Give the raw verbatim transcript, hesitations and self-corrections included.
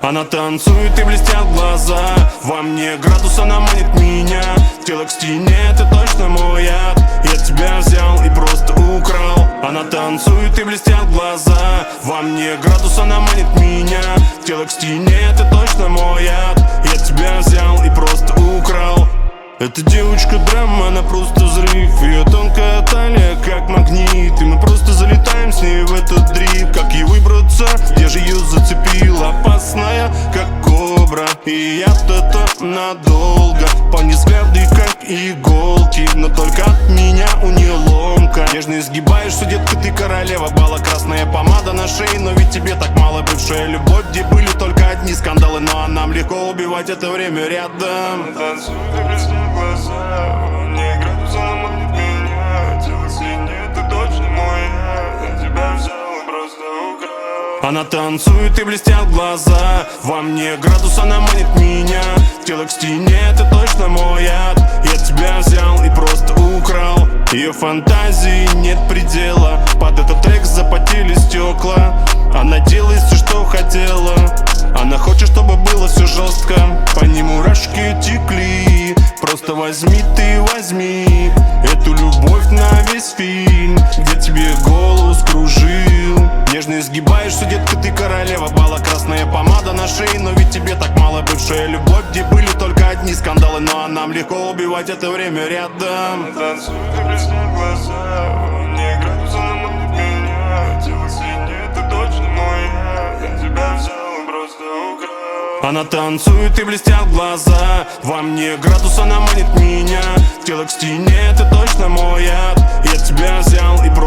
Она танцует и блестят глаза, во мне градус, она манит меня. Тело к стене, это точно мой яд. Я тебя взял и просто украл. Она танцует и блестят глаза, во мне градус, она манит меня. Тело к стене, это точно мой яд. Я тебя взял и просто украл. Эта девочка драма, она просто взрыв. Ее тонкая талия, как магнит. И мы просто залетаем с ней в этот дрифт. Как ей выбраться, я же ее зацепил. Опасная, как кобра. И я-то надолго. По ней взгляды, как иголки. Но только от меня у нее ломка. Нежно изгибаешься, детка, ты королева бала. Красная помада на шее, но ведь тебе так мало. Бывшая любовь, где были только одни скандалы. Ну а нам легко убивать это время рядом. Танцуй, ты блестят глаза, мне градус, она манит меня. Тело к стене, ты точно мой яд. Я тебя взял и просто украл. Она танцует и блестят глаза, во мне градус, она манит меня. Тело к стене, это точно мой яд. Я тебя взял и просто украл. Ее фантазии нет предела. Под этот трек запотели стекла. Она делает все, что хотела. Она хочет, чтобы было все жестко. По ней мурашки текли. Просто возьми ты, возьми эту любовь на весь фильм, где тебе голову скружил. Нежно изгибаешься, детка, ты королева бала. Красная помада на шее, но ведь тебе так мало. Бывшая любовь, где были только одни скандалы. Ну а нам легко убивать это время рядом. Танцуй, ты блестят глаза, мне градус, она манит меня. Тело к стене, ты точно мой яд. Я тебя взял и просто украл. Она танцует и блестят глаза, во мне градус, она манит меня. Тело к стене, это точно мой яд. Я тебя взял и просто